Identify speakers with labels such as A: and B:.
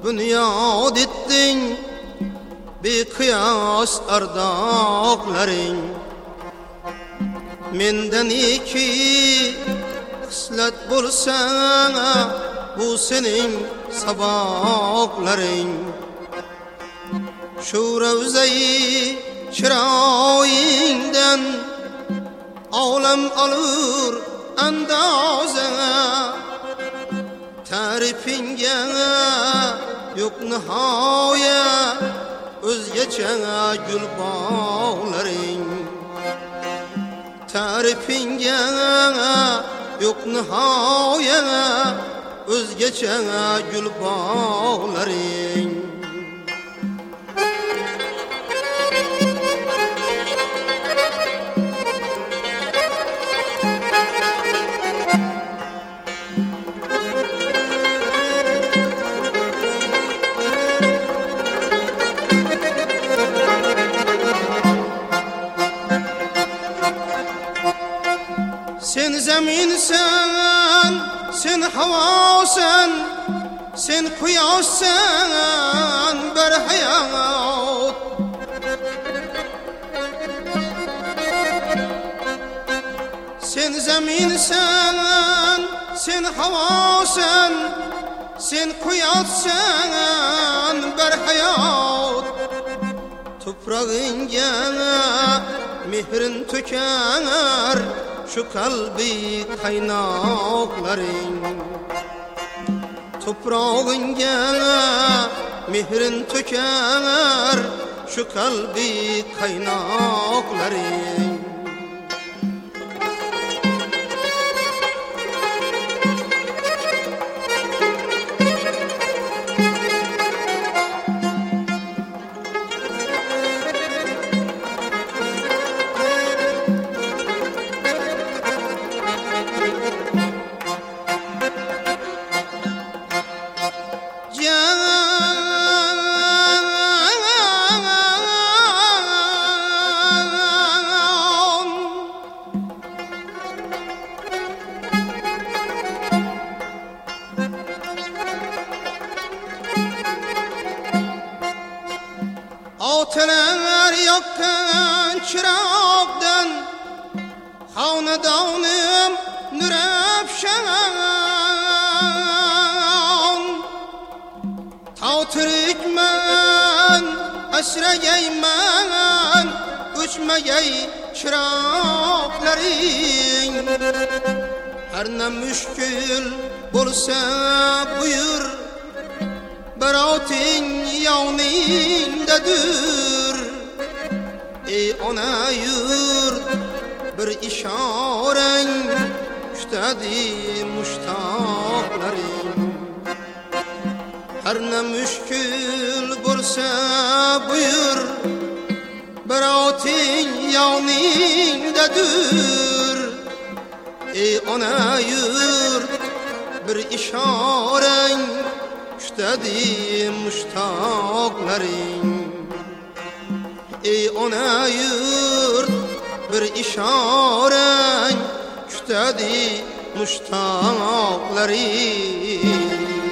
A: bunyod etding beqiyos ardoqlaring. Mendan iki xislat bo'lsa bu sening saboqlaring. Shu ravzai chiroyingdan olam olur andoza. Ta'rifingga yo'q nihoya o'zgacha gul bog'laring. Ta'rifingga yo'q nihoya o'zgacha gul bog'laring. Sen zaminsan, sen havosan, sen quyoshsan bir hayot. Sen zaminsan, sen havosan, sen quyoshsan bir hayot. Toprağınga mehrin to'kar şu kalbi qaynoqlaring. Toprağınga mehrin to'kar şu kalbi qaynoqlaring. Otalar yoqqan chiroqdan xonadonim nurafshon. Tavtirikman asragayman o'chmagay chiroqlaring. Har nam mushkul bo'lsa buyur, baroting yoningdadir. Ey ona yurt bir ishorang kutadi mushtoqlaring. Har nam mushkul bo'lsa buyur, baroting yoningdadir. Ey ona yurt bir ishorang kutadi mushtoqlaring. Ey ona yurt bir ishorang kutadi mushtoqlaring.